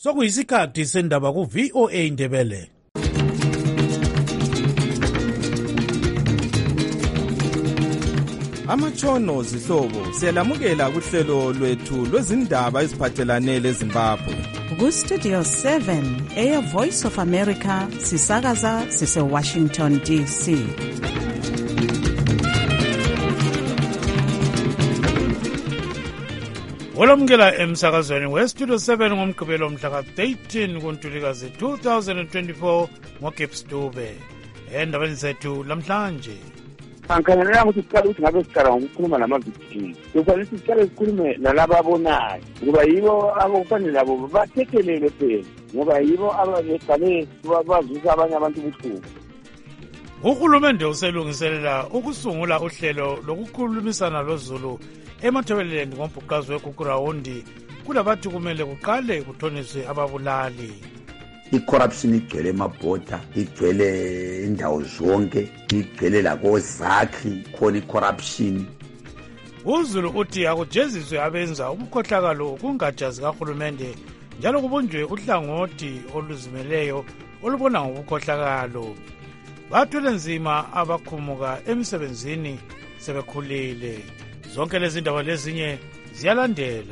Sokuyisikhathi sendaba ku VOA Indebele. Amatshono zihlobo siyalamukela kuhlelo lwethu lwezindaba eziphathelane leZimbabwe. Ku Studio 7 Air Voice of America sisakaza sise Washington DC. Olamukela emsakazweni we Studio 7 ngomgqibelo mhla ka-13 kuNtulikazi 2024 ngoGibbs Dube. Endabeni zethu lamhlanje. Angikhangelanga ukuthi siqale ukuthi ngabe siqala ngokukhuluma nama-victims. Kufanele siqale sikhulume nalaba abonayo ngoba yibo akufanele labo bathethelele phela ngoba yibo abaqale bazisa abanye abantu ubuhlungu. Uhulumende uselungiselela ukusungula uhlelo lokukhulumisana loZulu eMatabeleland ngombhuqazi weGugurawundi. Kulabathi kumele kuqale kuthoniswe ababulali. I-corruption igcwele emabhoda, igcwele indawo zonke, igcwele lakozakhi khona i-corruption. UZulu uthi akujeziswe abenza ubukhohlakalo kungatsha zikahulumende njalo kubunjwe uhlangothi oluzimeleyo olubona ngobukhohlakalo. Bathwele nzima abakhumuka emsebenzini sebekhulile. Zonke lezi ndaba lezinye ziyalandela.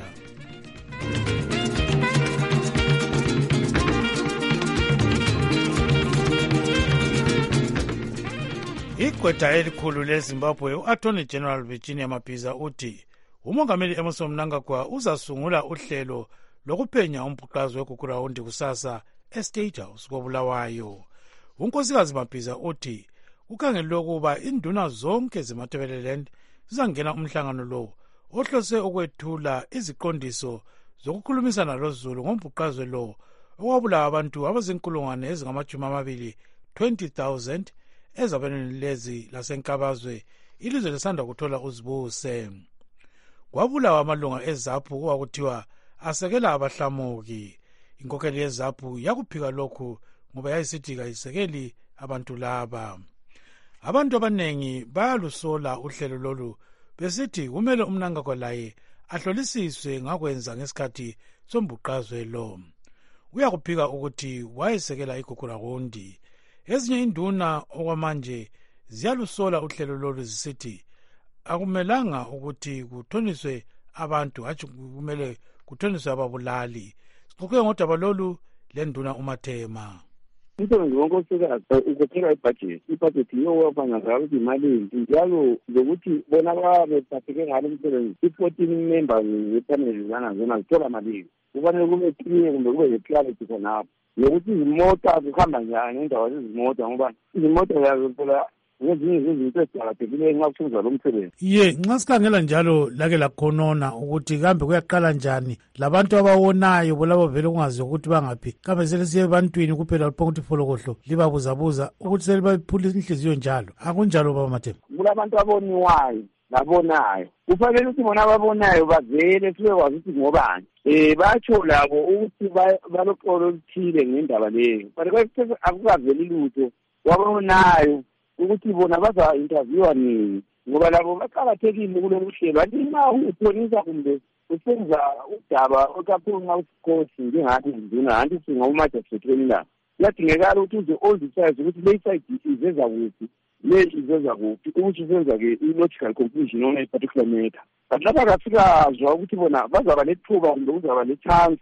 Igqwetha elikhulu leZimbabwe u-Attorney General Virginia Mabhiza uthi uMongameli Emmerson Mnangagwa uzasungula uhlelo lokuphenya umbhuqazi weGugurawundi kusasa eState House koBulawayo. uNkosikazi Mabhiza uthi kukhangelwe ukuba induna zonke zeMatabeleland zizangena umhlangano lo ohlose ukwethula iziqondiso zokukhulumisana loZulu ngombhuqazi lo okwabulawa abantu abazinkulungwane ezingama-20 20,000 ezabelweni lezi lasenkabazwe ilizwe lisanda kuthola uzibuse. Kwabulawa amalunga eZAPU kuba kuthiwa asekela abahlamuki. Inkokheli yeZAPU yakuphika lokhu ngoba yayisithi kayisekeli abantu laba. Abantu abanengi bayalusola uhlelo lolu besithi kumele uMnangagwa laye ahlolisiswe ngakwenza ngesikhathi sombhuqazwe lo. Uyakuphika ukuthi wayesekela iGugurawundi. Ezinye induna okwamanje ziyalusola uhlelo lolu zisithi akumelanga ukuthi kuthoniswe abantu, hatshi kumele kuthoniswe ababulali. Sixoxe ngodaba lolu lenduna uMathema. Umsebenzi wonke osekazi ukuthenga ibhajethi yiyo wafanga ngayo ukuthi imali yethu njalo lokuthi bona babephatheke ngalo umsebenzi i-14 members yepaneli zana zithola malini. Kufanele kube clear kumbe kube le-clarity khonapho nokuthi izimota zihamba njani indawo zezimota ngoba izimota ziyazophela ngezinye izinto ezicakathekileyo nxa kusenziwa lo msebenzi. Nxa sikhangela njalo lake lakhonona ukuthi kambe kuyaqala njani labantu abawonayo bolabo vele kungazi ukuthi bangaphi kambe selisiye ebantwini kuphela luphonga ukuthi folokohlo libabuzabuza ukuthi selibaphula inhliziyo njalo. Akunjalo baba Mathema? Kulabantu aboniwayo labonayo kufanele ukuthi bona ababonayo bavele sibekwazi ukuthi ngobani. Batsho labo ukuthi baloxolo oluthile ngendaba leyo but akukaveli lutho wabonayo ukuthi bona baza-interviewa nini ngoba labo baqakathekile kulolu hlelo. Kanti nxa uthonisa kumbe usenza udaba kakhulu nxa usikhosi njengathi nduna kanti singawumajastrate la kuyadingekala ukuthi uze all decides ukuthi le side iveza kuphi le iveza kuphi ukuthi usenza-ke i-logical conclusion on a particular matter. But lapha kasikazwa ukuthi bona bazaba lethuba kumbe kuzaba le-chance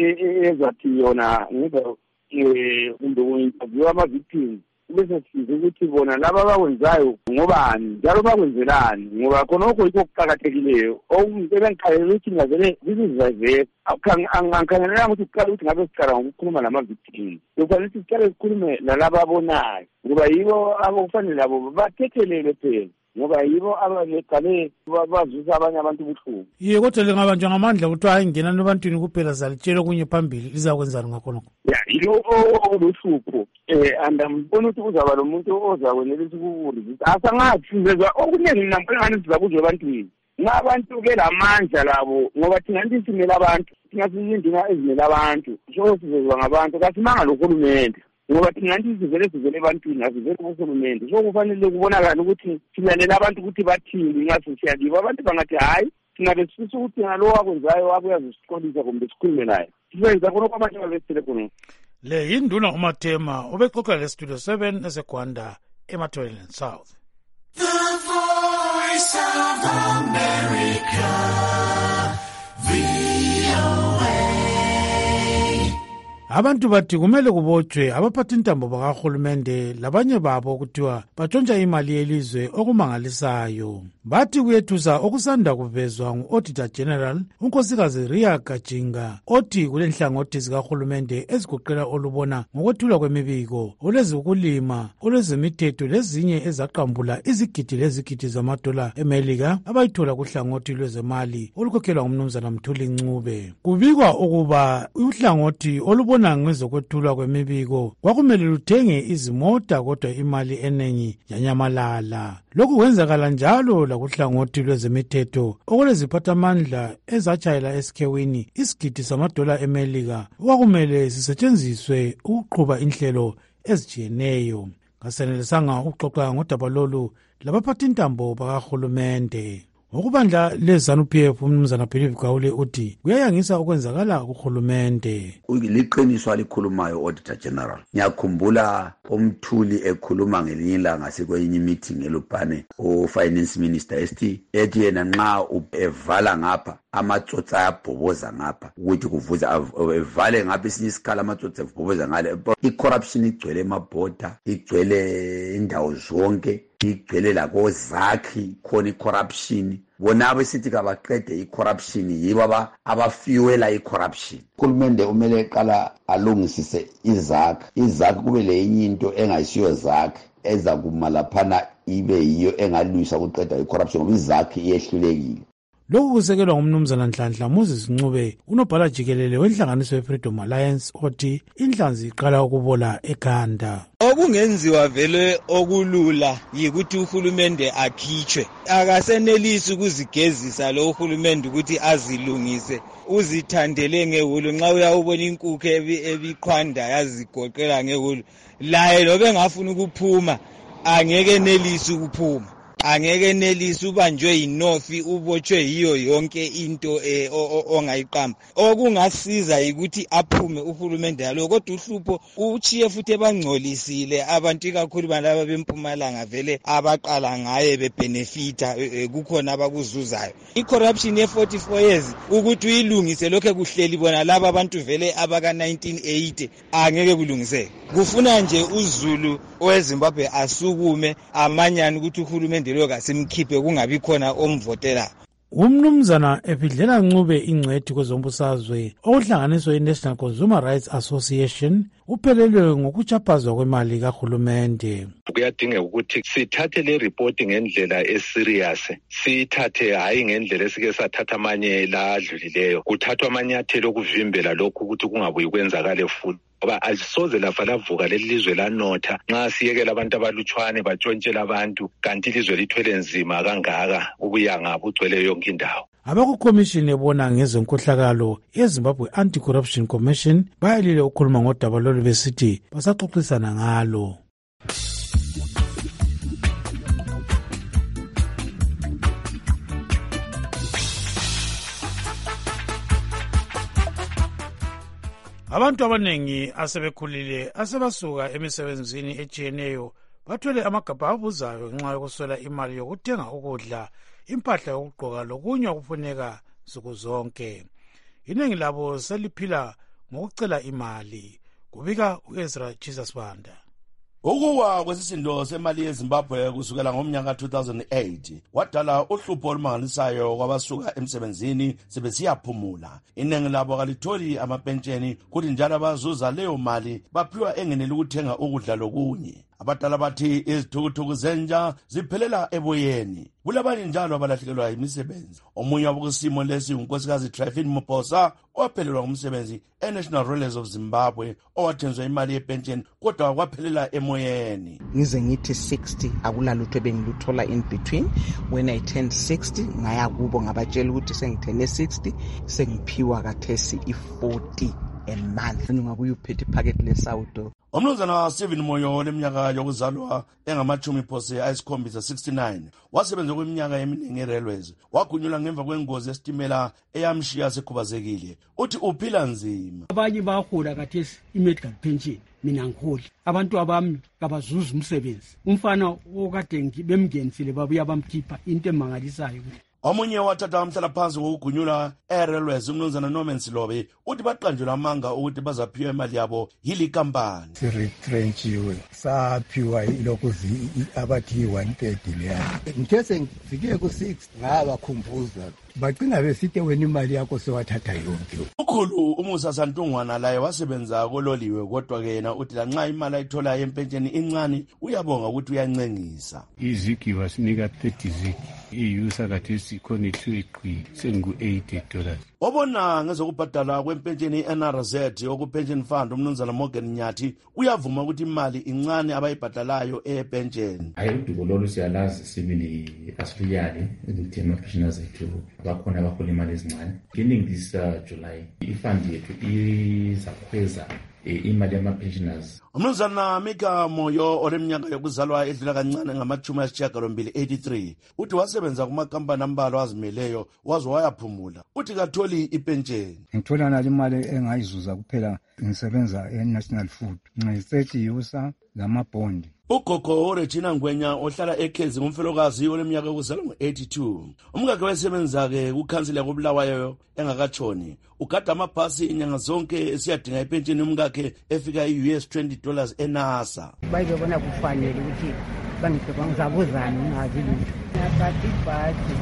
ezathi yona ngenza kumbe ku-interview ama-victims bese size ukuthi bona laba bakwenzayo ngobani njalo bakwenzelani ngoba khonokho yikho kuqakathekileyo. Ebengikhalele ukuthi ngazele ziziziveze angikhangelelanga ukuthi siqale ukuthi ngabe siqala ngokukhuluma nama-victims. Kufanele siqale sikhulume nalaba abonayo ngoba yibo akufanele labo bathethelele phela ngoba yibo abaqale bazisa abanye abantu ubuhlungu. Kodwa lingabanjwa ngamandla kuthiwa ayingenani ebantwini kuphela zalitshela okunye phambili lizakwenzani ngakhonokho. Yilo oluhlupho andambona ukuthi kuzaba lo muntu ozakwenelisa ukukurizisa asangathi vezwa okuningi nampengani sizakuzwa ebantwini ngabantu-ke lamandla labo ngoba thina nti simele abantu thina siyinduna ezimele abantu so sizezwa ngabantu kasimanga lohulumende ngoba thina nti sivele ebantwini asivele kuhulumende so kufanele kubonakala ukuthi silalela abantu ukuthi bathini nxa sesiyakibo abantu bangathi hayi singabe sifisa ukuthi ngalo akwenzayo wakuyazi usiqondisa kumbe sikhulume naye sisenza khona kwamanje abesele khona. Le yinduna uMathema ubexoxa leStudio 7 eseGwanda eMatholen South. The Voice of America, VOA. Abantu bathi kumele kubotshwe abaphathi intambo bakahulumende labanye babo kuthiwa batshontsha imali yelizwe okumangalisayo. Bathi kuyethusa okusanda kuvezwa ngu-Auditor General unkosikazi Ria Gajinga othi kulenhlangothi zikahulumende ezigoqela olubona ngokwethulwa kwemibiko, olezokulima, olezemithetho lezinye ezaqambula izigidi lezigidi zamadola eMelika abayithola kuhlangothi lwezemali olukhokhelwa ngumnumzana Mthuli Ncube. Kubikwa ukuba uhlangothi olubona ngezokwethulwa kwemibiko kwakumele luthenge izimota kodwa imali enengi yanyamalala. Lokhu kwenzakala njalo lakuhlangothi lwezemithetho okuleziphathamandla ezatshayela esikhewini isigidi samadola eMelika okwakumele sisetshenziswe ukuqhuba inhlelo ezijiyeneyo. Kasenelisanga ukuxoxa ngodaba lolu labaphathi intambo bakahulumende. Ngokubandla leZANU-PF umnumzana Philip Gawule uthi kuyayangisa ukwenzakala kuhulumende. Liqiniso alikhulumayo Auditor General. Ngiyakhumbula uMthuli ekhuluma ngelinye ilanga sekwenye meeting eLupane uFinance Minister ethi yena nxa evala ngapha amatsotsi ayabhoboza ngapha ukuthi kuvuza evale ngapha esinye isikhala amatsotsi ebhoboza ngale. I-corruption igcwele emabhoda, igcwele indawo zonke, igcwele lakozakhi khona i-corruption. Bona abesithi kabaqede i-corruption yibo abafiwela i-corruption. Uhulumende umele eqala alungisise izakhi kube lenye into engayisiyo zakhi eza kumalaphana ibe yiyo engalwisa ukuqeda i-corruption ngoba izakhi iyehlulekile. Lokhu kusekelwa ngumnumzana Nhlanhla Moses Ncube unobhala jikelele wenhlanganiso yeFreedom Alliance othi inhlanzi iqala ukubola ekhanda. Okungenziwa vele okulula yikuthi uhulumende akhitshwe. Akasenelisi ukuzigezisa lo uhulumende ukuthi azilungise. Uzithandele ngehulu nxa uyawubona inkukhu ebiqhwanda yazigoqela ngehulu. Laye lobe engafuna ukuphuma angeke nelisi ukuphuma. Angeke nelisi ubanjwe yinofi ubotshwe yiyo yonke into ongayiqamba. Okungasiza ukuthi aphume uhulumende yalo kodwa uhlupho uchiye futhi ebangcolisile abantu ikakhulu balaba bempumalanga vele abaqala ngaye bebenefita kukhona abakuzuzayo. I-corruption ye-44 years ukuthi uyilungise lokho kuhleli bona laba abantu vele abaka 1980 angeke kulungiseke. Kufuna nje uZulu oweZimbabwe asukume amanyana ukuthi uhulumende lo kasimkhiphe kungabi khona omvotela. Umnumzana ephidlela Ncube ingcwethi kwezombusazwe okuhlanganiswa iNational Consumer Rights Association uphelelwe ngokuchaphazwa kwemali kahulumende. Kuyadingeka ukuthi sithathe le report ngendlela eserious, sithathe hayi ngendlela esike sathatha amanye la adlulileyo. Kuthathwa amanyathelo okuvimbela lokhu ukuthi kungabuyi kwenzakale futhi. Ngoba asisoze lafa lavuka lelizwe lanotha nxa siyekela abantu abalutshwane batshontshela abantu kanti ilizwe lithwele nzima kangaka ubuyanga bugcwele yonke indawo. Abakukhomishini ebona ngezenkohlakalo yeZimbabwe Anti-Corruption Commission bayalile ukukhuluma ngodaba lolu besithi basaxoxisana ngalo. Abantu abanengi asebekhulile asebasuka emisebenzini etshiyeneyo bathwele amagabha abuzayo ngenxa yokuswela imali yokuthenga ukudla, impahla yokugqoka lokunye okufuneka nsuku zonke. Iningi labo seliphila ngokucela imali, kubika uEzra Jesus Banda. Ukuwa kwesisindo semali yeZimbabwe kusukela ngomnyaka 2008 wadala uhlupho olumangalisayo kwabasuka emsebenzini sebesiyaphumula. Iningi labo kalitholi amapentsheni kuthi njalo abazuza leyo mali baphiwa engeneli ukuthenga ukudla lokunye. Abadala bathi izithukuthuku zenja ziphelela eboyeni. Kulabanye njalo abalahlekelwa imisebenzi. Omunye wabokusimo lesi unkosikazi Trifin Muposa ophelelwa ngumsebenzi eNational Rollers of Zimbabwe owathenjwa imali yepension kodwa kwaphelela emoyeni. Ngize ngithi 60 akulalutho bengiluthola in between. When I turned 60 ngaya kubo ngabatshela ukuthi sengithene 60 sengiphiwa kathesi i40 a month. Ungabuye uphethe iphakethe lesawudo. Umnumzana Stephen Moyo leminyaka yokuzalwa engamachumi phose ayisikhombisa 69 wasebenza kweminyaka eminingi eRailways wagunyulwa ngemva kwengozi yesitimela eyamshiya sekhubazekile. Uthi uphila nzima. Abanye bahola kathesi i-medical pension, mina ngiholi. Abantu abami kabazuza umsebenzi. Umfana okade bemngenisile babuya bamkhipha into emangalisayo. Omunye wathatha umhlalaphansi ngokugunyula eRailways umnumzana Norman Silobe uthi baqanjelwa amanga ukuthi bazaphiwa imali yabo yili kampani. Siretrenchiwe saphiwa ilokuzi abathi 130 leya. Ngithe sengifike ku6 ngabakhumbuza bagcina besithi wena imali yakho sewathatha yonke. Ukhulu umusa Santungwana laye wasebenza kololiwe kodwa ke yena uthi lanxa imali ayithola yempentsheni incane uyabonga ukuthi uyancengisa. Iziki wasinika 30 ziki. Iyusa kathesi khona iqhwi sengu$80. Obona ngezokubhadala kwempentsheni NRZ okupension fund umnumzana Morgan Nyathi uyavuma ukuthi imali incane abayibhadalayo epension. Ayiduko lolu siyalazi sibili asifiyali ukuthema pensioners ethu abakhona abahola imali ezincane. Beginning this July ifund yethu izakhweza imali yama-pensioners. Umnumzana Mika Moyo oleminyaka yokuzalwa edlula kancane ngamachumi ayisishiyagalombili 83 uthi wasebenza kumakampani ambalwa azimeleyo waze wayaphumula. Uthi katholi ipensheni. Ngithola nali imali engayizuza kuphela ngisebenza eNational Food. Ngisethi yusa lamabhondi. Ugogo uRegina Ngwenya ohlala eKhezi ngumfelokazi oleminyaka yokuzalwa ngo-82. Umkakhe wayesebenza-ke kukhansila koBulawayo engakatshoni. Ugada amabhasi inyanga zonke esiyadinga ipensheni umkakhe efika i-US $20 eNASA. Bayibona kufanele ukuthi bangizabuzana ngazi lutho. Ngaphathi ibhasi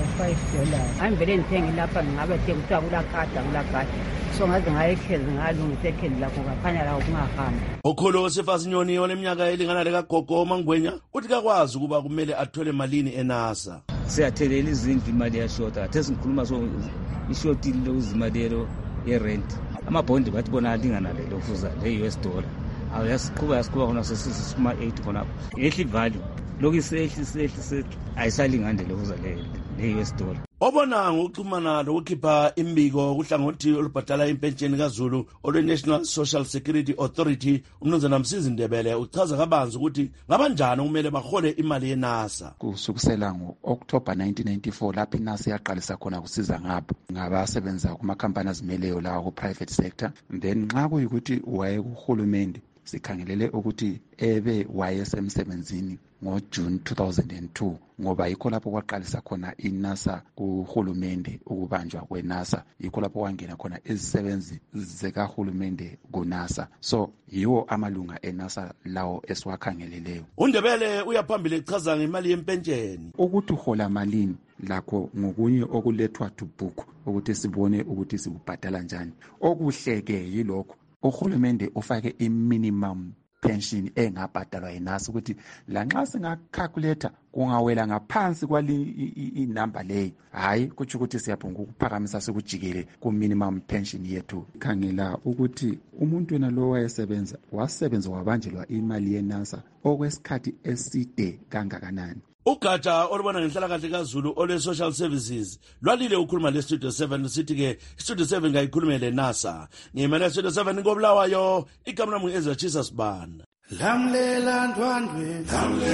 $5. Angivele ngithenge lapha ngabe sekuthiwa kulakada. So ngaze ngayekhezi ngalungisa ekhezi lakho kakhanya lawo kungahambi. Ukholo Sefasinyoni oleminyaka elingana lekagogo Mangwenya uthi kakwazi ukuba kumele athole malini eNASA. Siyathelela izindlu imali yashota. Athe sikhuluma so ishotile uzimalelo yerent. Amabhondi bathi bona alingana lelo fuza le-US dollar. Awuyasiqhuba khona sesisima 8 khona. Ehli value. Lokisehli ayisalingane lelo fuza le-US dollar. Obona ngokuxhumana lokukhipha imbiko kuhlangothi olubhadala impentsheni kaZulu olwe-National Social Security Authority umnumzana Msizi Ndebele uchaza kabanzi ukuthi ngabanjani kumele bahole imali yeNASA. Kusukusela ngo-October 1994 lapho iNASA yaqalisa khona kusiza ngabasebenza kumakhampani azimeleyo lawa ku-private sector. Then nxa kuyikuthi wayekuhulumende sikhangelele ukuthi ebe wayesemsebenzini ngoJune 2002 ngoba yikho lapho kwaqalisa khona iNASA kuhulumende ukubanjwa kweNASA yikho lapho kwangena khona izisebenzi zikahulumende kuNASA. So yiwo amalunga eNASA lawo esiwakhangeleleyo. uNdebele uyaphambili echaza ngemali yempentsheni ukuthi uhola malini lakho ngokunye okulethwa to book ukuthi sibone ukuthi sikubhadala njani. Okuhleke yilokho uhulumende ufake i-minimum pension engabhadalwa yiNASA ukuthi lanxa singacalculate kungawela ngaphansi kwali inamba leyo hayi kuthi ukuthi siyabhonga ukuphakamisa sekujikele ku minimum pension yethu. Khangela ukuthi umuntu wena lo wasebenza wabanjelwa imali yeNASA okwesikhathi eside kangakanani. Ugatsha olubona ngenhlalakahle kaZulu olwe-Social Services lwalile ukhuluma le-Studio 7 sithi-ke Studio 7 ngayikhulumele NASA. Ngimele Studio 7 koBulawayo igama lami ngu-Ezra Jesus Banda. Lamlela ndwandwe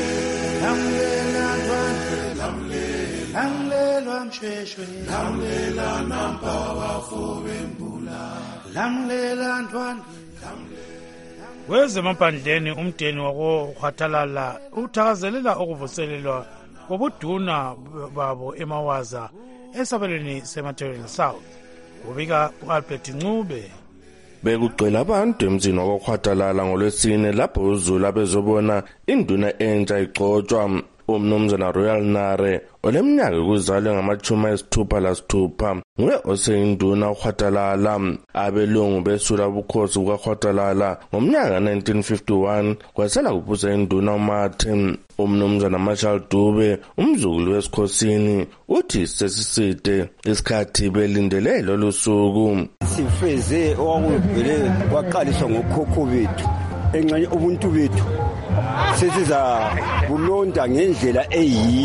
lamlelwa msheshwe lamlela nampawa fobembula lamlela ndwandwe Kwezemaphandleni umdeni wakoHwatalala uthakazelela ukuvuselelwa kobuduna babo eMawaza esabelweni seMaterial South. Ubika uAlbert Ncube. Bekugcwele abantu emzini wakoHwatalala ngolwesine lapho uZulu abezobona induna entsha igcotshwa. Umnumzana Royal Nare oleminyaka yokuzalwa ngama-66 nguye oseyinduna uHwatalala. Abelungu besula ubukhosi bukaHwatalala ngomnyaka 1951 kwasela kubusa induna uMartin. Umnumzana Marshall Dube umzukulu wesikhosini uthi sesiside isikhathi belindele lolu suku. Sifeze okwakuvele kwaqaliswa ngokhokho bethu engxenye ubuntu bethu sesiza kulonda ngendlela eyiyo.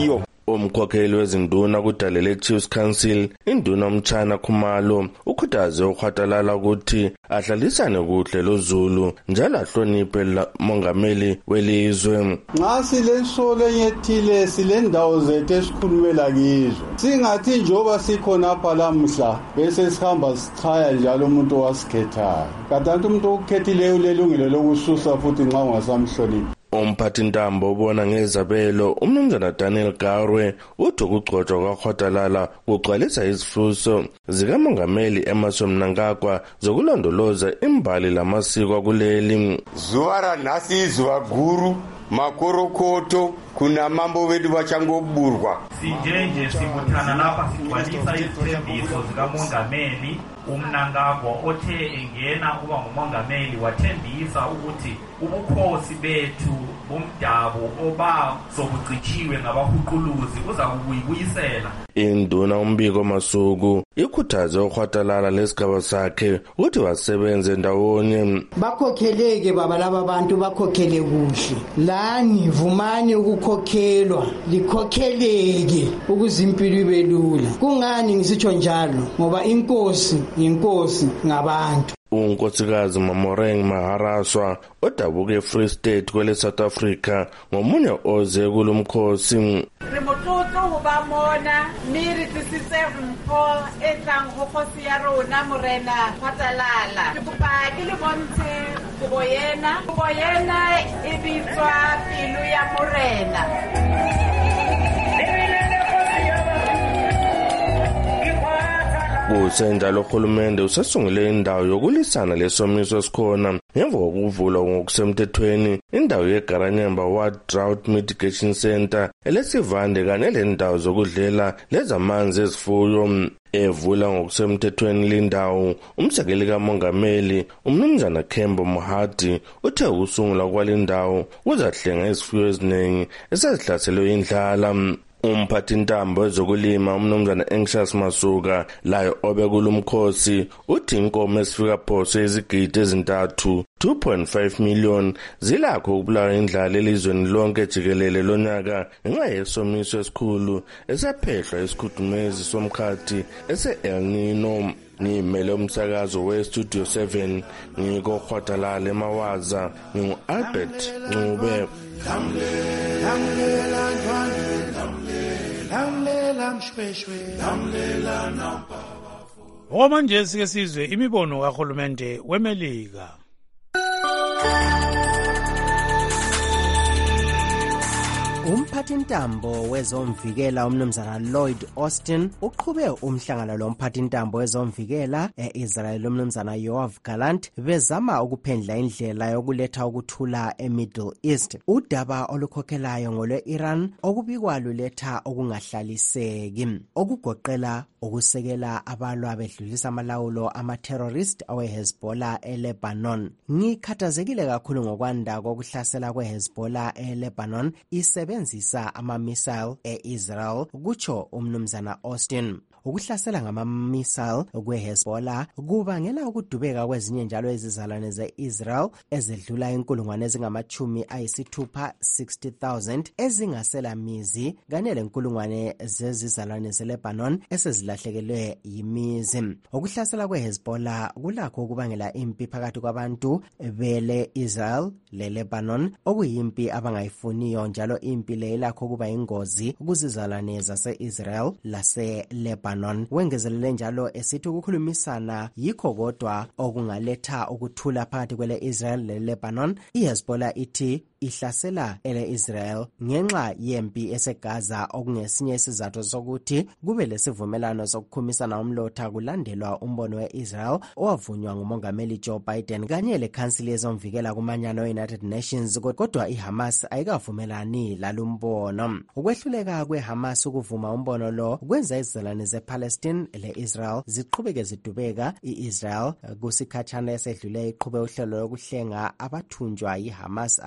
Umkhokheli wezinduna kuDalele Chiefs Council induna Mchana Khumalo ukhuthaze ukhwatalala ukuthi ahlalisane kuhle loZulu njalo ahloniphe mongameli welizwe. Nxa silensolo enyethile silendawo zethu esikhulumela kizo singathi njoba sikhona apha lamhla bese sihamba sichaya njalo umuntu wasikhethayo kanti umuntu okukhethileyo ulelungelo lokususa futhi nxa ungasamhloniphi. Umphathintambo ubona ngezabelo umnumzana Daniel Garwe uthi ukugcotshwa kwaKhwatalala kugcwalisa izifuso zikamongameli Emmerson Mnangagwa zokulondoloza imbali lamasiko kuleli. Zuva ranhasi izuva guru makorokoto kuna mambo vedu vachangoburwa. Sinjenje sibuthana lapha sigcwalisa izithembiso zikamongameli uMnangagwa othe engena kuba ngumongameli wathembisa ukuthi ubukhosi bethu bomdabu obazobucitshiwe ngabahuquluzi uza kubuyisela. Induna uMbiko Masuku ikhuthaze uKhwatalala lesigaba sakhe ukuthi basebenze ndawonye. Bakhokheleke baba laba bantu bakhokhele kuhle. Lani vumani ukukhokhelwa likhokheleke ukuze impilo ibe lula. Kungani ngisitsho njalo? Ngoba inkosi ngabantu. Unkosikazi Mamoreng Maharaswa odabuka eFree State kwele South Africa ngomunye oze kulomkhosi. Remotlotlo ho ba mona mme re tlisitse mpho e tlang ho kgosi ya rona Morena Khwatalala. Ke kopa ke le bontshe kobo yena e bitswa pelo ya Morena. Kusenjalo uhulumende usasungule indawo yokulisana lesomiso esikhona ngemva kokuvulwa ngokusemthethweni indawo yeGaranyamba Ward Drought Mitigation Center elesivande kanye lendawo zokudlela lezamanzi ezifuyo. Evula ngokusemthethweni lindawo umsekeli kamongameli umnumzana Kembo Mohadi uthe ukusungula kwalindawo kuzahlenga izifuyo eziningi esezihlaselwe indlala. Umphathintambo wezokulima umnumzana Anxious Masuka layo obekulumkhosi uthi inkomo esifika phoso izigidi ezintathu 2.5 million zilakho ukubulawa indlala elizweni lonke jikelele lonyaka ngenxa yesomiso esikhulu esaphehlwa isikhudumezi somkhathi ese-El Nino. Ngimele umsakazo we-Studio 7 ngikoKhwatalala eMawaza ngingu-Albert Ncube. Okwamanje sike sizwe imibono kahulumende weMelika. Umphathintambo wezomvikela umnumzana Lloyd Austin uqhube umhlangano lomphathintambo wezomvikela eIsrael umnumzana Yoav Gallant bezama ukuphendla indlela yokuletha ukuthula eMiddle East. Udaba olukhokhelayo ngolwe-Iran okubikwa luletha okungahlaliseki okugoqela ukusekela abalwa bedlulisa amalawulo ama-terrorist awe-Hezbollah eLebanon. Ngikhathazekile kakhulu ngokwanda kokuhlasela kwe-Hezbollah eLebanon isebenzisa ama-missile e-Israel, kutsho umnumzana Austin. Ukuhlasela ngama-missile kwe-Hezbollah kubangela ukudubeka kwezinye njalo izizalwane ze-Israel ezedlula inkulungwane ezingama-60,000 ezingasela mizi kanye lenkulungwane zezizalwane ze-Lebanon esezilahlekelwe yimizi. Ukuhlasela kwe-Hezbollah kulakho ukubangela impi phakathi kwabantu bele-Israel le-Lebanon okuyimpi abangayifuniyo, njalo impi le ilakho ukuba ingozi kuzizalwane zase-Israel lase-Lebanon. Wengezelele njalo esithi ukukhulumisana yikho kodwa okungaletha ukuthula phakathi kwele-Israel le-Lebanon. iHezbollah ithi ihlasela ele-Israel ngenxa yempi eseGaza, okungesinye isizathu sokuthi kube lesivumelano sokukhumisana umlotha kulandelwa umbono we-Israel owavunywa ngumongameli Joe Biden kanye lekhansili yezomvikela kumanyano e-United Nations, kodwa iHamas ayikavumelani lalumbono. Ukwehluleka kweHamas ukuvuma umbono lo kwenza izizalwane ze-Palestine le-Israel ziqhubeke zidubeka. i-Israel kusikhatshana esedlule iqhube uhlelo lokuhlenga abathunjwa yiHamas abane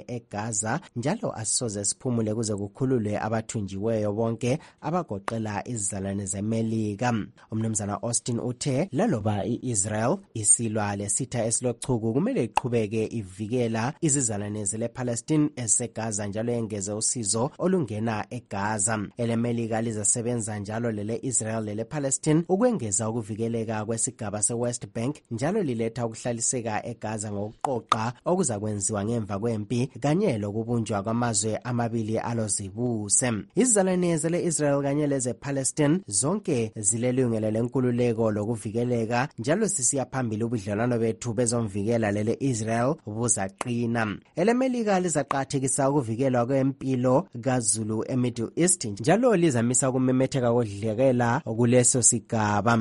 amane eGaza njalo asisoze siphumule kuze kukhululwe abathunjiweyo bonke abagoqela izizalwane zeMelika. Umnumzana Austin uthe laloba iIsrael isilwa lesitha esilochuku kumele iqhubeke ivikela izizalwane zelePalestine eseGaza njalo engeze usizo olungena eGaza. EleMelika lizasebenza njalo lele-Israel lelePalestine ukwengeza ukuvikeleka kwesigaba seWest Bank njalo liletha ukuhlaliseka eGaza ngokuqoqa okuzakwenziwa ngemva kwempi kanye lokubunjwa kwamazwe amabili alozibuse. Izizalwane zele-Israel kanye lezePalestine zonke zilelungelo lenkululeko lokuvikeleka njalo sisiya phambili ubudlelwano bethu bezomvikela lele-Israel buzaqina. EleMelika lizaqathekisa ukuvikelwa kwempilo kaZulu eMiddle East njalo lizamisa ukumemetheka kodlekela kuleso sigaba.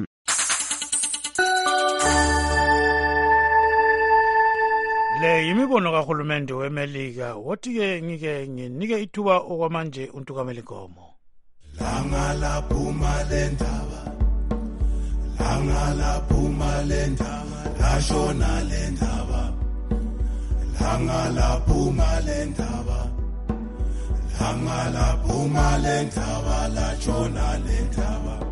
Le yimibono kahulumende weMelika wothi-ke ngike nginike ithuba okwamanje uNtukamela Gomo. Langa laphuma lendaba, langa laphuma lendaba, lashona lendaba, langa laphuma lendaba, langa laphuma lendaba, lashona lendaba.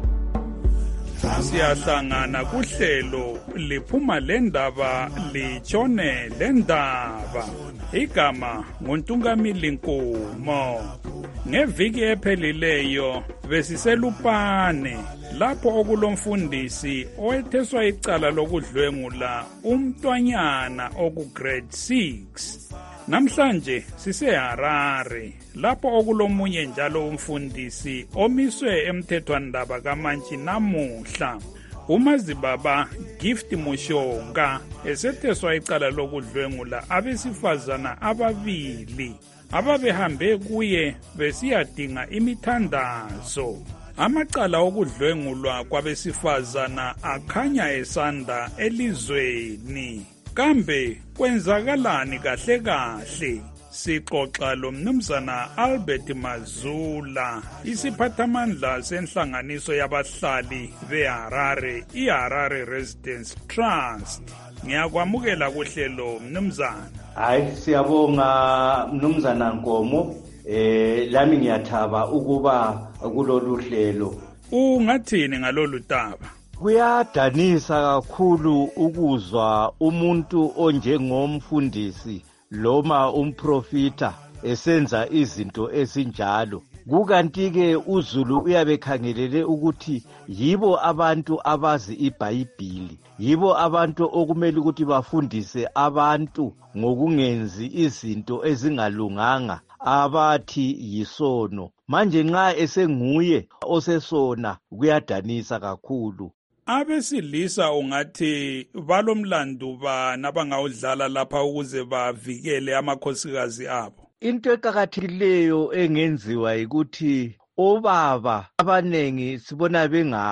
Siyahlangana kuhlelo liphuma lendaba litshone lendaba. Igama nguNtungamili Nkomo. Ngeviki ephelileyo besiselupane lapho okulomfundisi owetheswa icala lokudlwengula umntwanyana okugrade 6. Namhlanje siseHarare lapho okulomunye njalo umfundisi omiswe emthethwandaba kaMantshi namuhla. UMazibaba Gift Mushonga esetheswa icala lokudlwengula abesifazana ababili ababehambe kuye besiyadinga imithandazo. Amacala okudlwengulwa kwabesifazana akhanya esanda elizweni. Kambe kwenzakalani kahle kahle? Sixoxa lo mnumzana Albert Mazula, isiphathamandla senhlanganiso yabahlali beHarare, iHarare Residence Trust. Ngiyakwamukela kuhlelo mnumzana. Hayi siyabonga mnumzana Nkomo, lami ngiyathaba ukuba kulolu hlelo. Ungathini ngalolu daba? Kuyadanisa kakhulu ukuzwa umuntu onjengomfundisi loma umprofita esenza izinto ezinjalo. Kukanti-ke uZulu uyabekhangelele ukuthi yibo abantu abazi iBhayibhili, yibo abantu okumele ukuthi bafundise abantu ngokungenzi izinto ezingalunganga abathi yisono. Manje nxa esenguye osesona kuyadanisa kakhulu. Abesilisa ungathi balomlandu bani abangawudlala lapha ukuze bavikele amakhosikazi abo? Into eqakathekileyo engenziwa yikuthi obaba abanengi sibona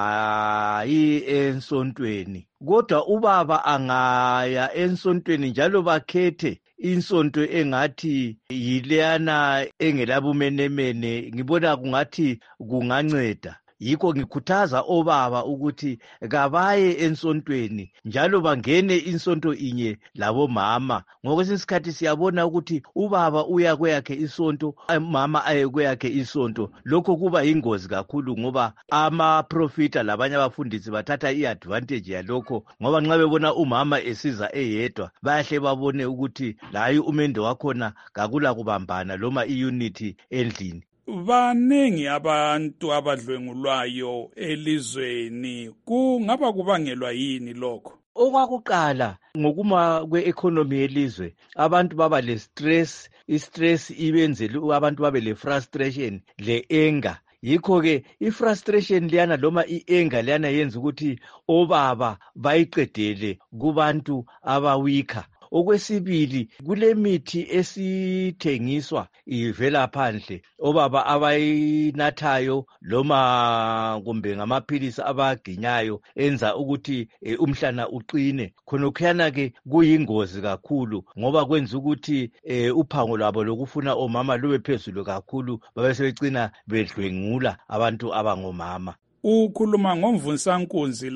bengayi ensontweni, kodwa ubaba angaya ensontweni njalo bakhethe insonto engathi yileyana engelabumenemene, ngibona kungathi kunganceda. Yikho ngikhuthaza obaba ukuthi kabaye ensontweni njalo bangene insonto inye labomama. Ngokwesikhathi siyabona ukuthi ubaba uya kweyakhe isonto, mama aye kweyakhe isonto. Lokho kuba yingozi kakhulu ngoba amaprofita labanye abafundisi bathatha iadvantage yalokho, ngoba nxa bebona umama esiza eyedwa bayahle babone ukuthi layi umendo wakhona kakula kubambana loma iunity endlini. Banengi abantu abadlwengulwayo elizweni. Kungaba kubangelwa yini lokho? Okwakuqala ngokuma kwe-economy yelizwe, abantu baba le-stress, i-stress ibenzele abantu babe le-frustration, le-anger. Yikho-ke i-frustration liyana loma i-anger liyana yenza ukuthi obaba bayiqedele kubantu abawikha. Okwesibili, kulemithi esithengiswa ivela phandle obaba abayinathayo loma kumbe ngamaphilisi abaginyayo enza ukuthi umhlana uqine. Khonokhuyana ke kuyingozi kakhulu ngoba kwenza ukuthi uphango lwabo lokufuna omama lube phezulu kakhulu, babe sebecina bedlwengula abantu abangomama. Ukhuluma ngomvusankunzi lapha.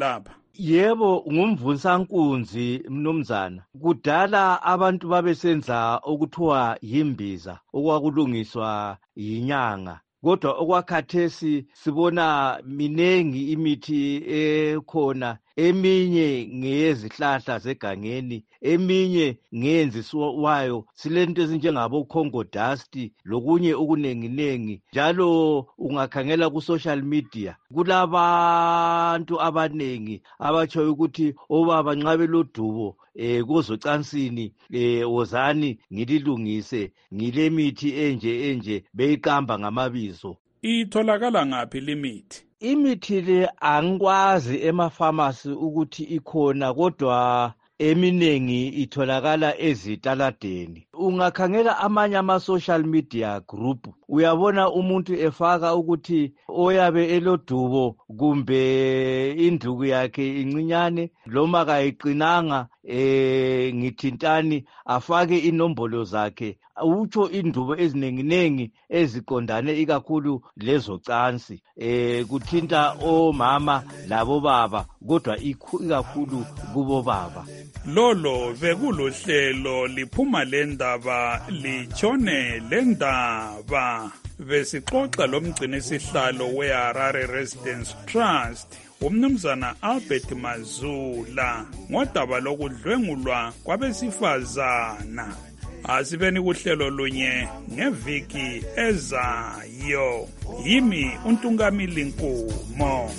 Yebo, ngumvusankunzi mnumzana. Kudala abantu babesenza okuthiwa yimbiza okwakulungiswa yinyanga. Kodwa okwakhathesi sibona minengi imithi ekhona, eminye ngeyezihlahla zegangeni, eminye ngeyenzisiwayo. Silento ezinjengabo Congo dust lokunye okunenginengi. Njalo ungakhangela ku social media kulabantu abanengi abatsho ukuthi obaba nxa belodubo kozocansini wozani ngililungise, ngilemithi enje beyiqamba ngamabizo. Itholakala ngaphi limithi? Imithi le angikwazi emafamasi ukuthi ikhona, kodwa eminengi itholakala ezitaladeni. Ungakhangela amanye ama-social media group, uyabona umuntu efaka ukuthi oyabe elodubo kumbe induku yakhe incinyane loma kayiqinanga, ngithintani, afake inombolo zakhe. Utsho indubo ezinenginengi eziqondane ikakhulu lezo cansi, kuthinta omama labobaba, kodwa ikakhulu kubo baba. Lolo bekulohlelo liphuma lendaba litshone lendaba. Besixoxa lomgcinisihlalo weHarare Residence Trust umnumzana Albert Mazula ngodaba lokudlwengulwa kwabesifazana. Asibeni kuhlelo lunye ngeviki ezayo. Yimi uNtungamili Nkomo.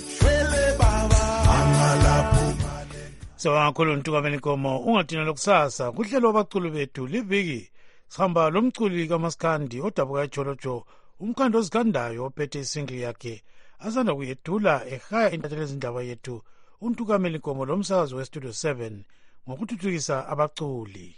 Kakhulu Ntungamili Nkomo. Ungadinwa lokusasa kuhlelo abaculi bethu liviki sihamba lomculi kaMaskandi odabuka eJolojo, umkhandi ozigandayo ophethe isingli yakhe asanda kuyedula ehaya intatheli ezindaba yethu uNtungamili Nkomo lomsakazi weStudio 7 ngokuthuthukisa abaculi.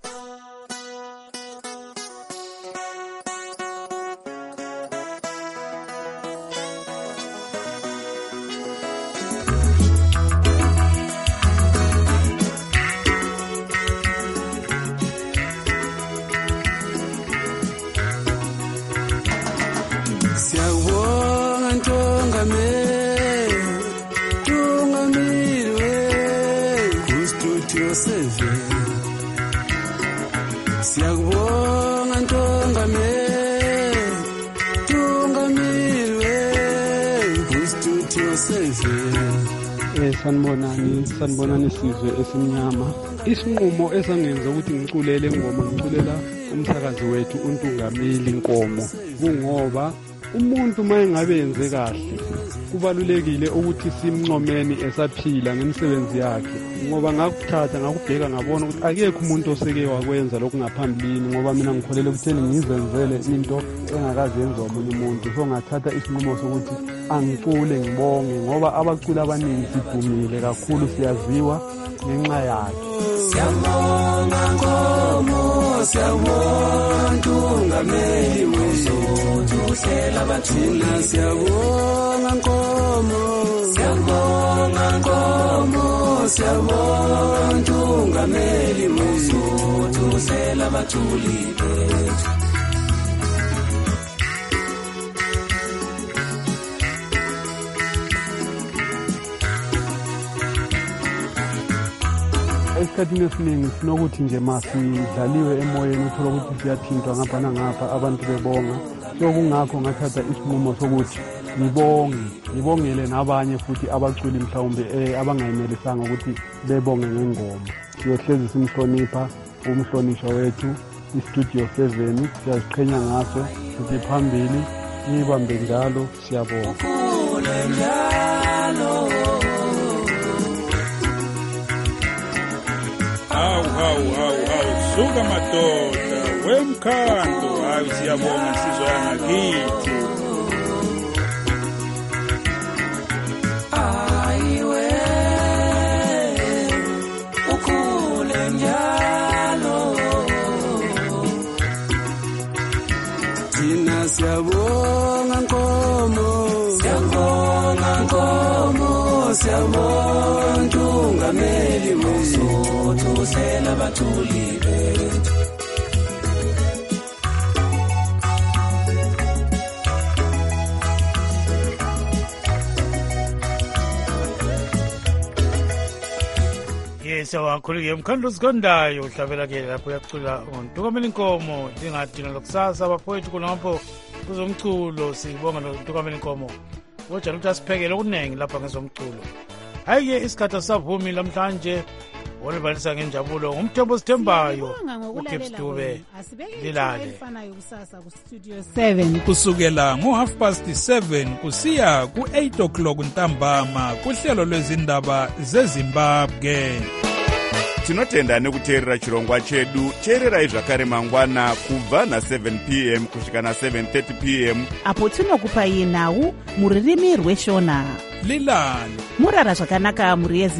Siyakubonga Ntongamilwe kustudio 7. Sanibonani sizwe esimnyama. Isinqumo esangenza ukuthi ngiculele ingoma, ngiculela umsakazi wethu uNtungamili Nkomo, kungoba umuntu mayengabe yenze kahle kubalulekile ukuthi simncomeni esaphila ngemisebenzi yakhe, ngoba ngakuthatha ngakubheka ngabona ukuthi akekho umuntu oseke wakwenza lokhu ngaphambilini, ngoba mina ngikholele ukutheni ngizenzele into engakazi yenziwa omunye umuntu. So ngathatha isinqumo sokuthi angicule ngibonge, ngoba abaculi abaningi sidumile kakhulu, siyaziwa ngenxa yakhe. Siyabonga Nkomo, siyabonga Ntungamili uzothuthela abathina. Siyabonga Nkomo, siyabonga Nkomo, siyabonga Ntungamili uzothuthela abathuli bethu. Esikhathini esiningi sinokuthi nje masidlaliwe emoyeni uthola ukuthi siyathintwa ngapha nangapha abantu bebonga. So kungakho ngathatha isinqumo sokuthi ngibongele nabanye futhi abaculi mhlawumbe abangayinelisanga ukuthi bebonge ngengoma. Siyohlezi simhlonipha umhlonishwa wethu iStudio 7, siyaziqhenya ngaso, sithi phambili nibambe njalo, siyabonga. Hawu suka madoda wemkhando, hayi siyabonga insizwa yangakithi. Ayiwe ukhule njalo, thina siyabonga Nkomo, siyabonga Nkomo, siyabonga Ntungamili uzothuthela abathuli bethu. Siyawakholike umkhandlo sikondayo uhlabela-ke lapho uyacula ntukamela inkomo lingadina lokusasa abafowethu khonapho kuzomculo. Sibonga ntukamela inkomo wojala ukuthi asiphekele okuningi lapha ngezomculo. Hayi-ke isikhathi asavumi lamhlanje olibalisa ngenjabulo ngumthembo sithembayo uGibbs Dube lilale kusukela ngo7:30 kusiya ku8 ntambama kuhlelo lwezindaba zeZimbabwe. Tinotenda nekuteerera chirongwa chedu. Teererai zvakare mangwana kubva na7 p.m. kusvika na7:30 p.m. apo tinokupai nhau muririmi rweshona. Lilale murara zvakanaka muri